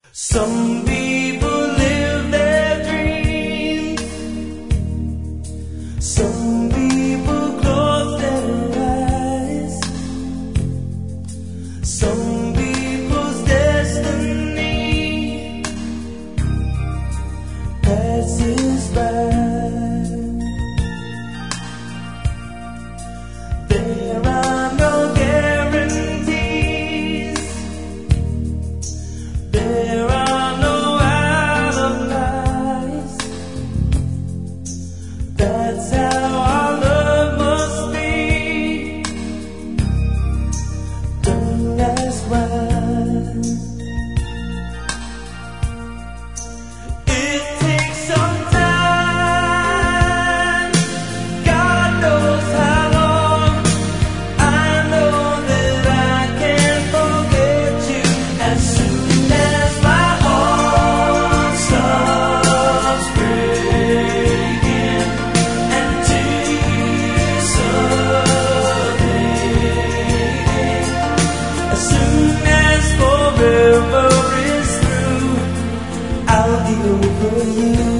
Some people live their dreams. Some people close their eyes. Some people's destiny passes by. There are no guarantees. There are no alibis. That's how our love must be. Don't ask why. It takes some time. God knows how long. I know that I can't forget you as soon as my heart stops breaking and tears start fading. As soon as forever is through, I'll be over you.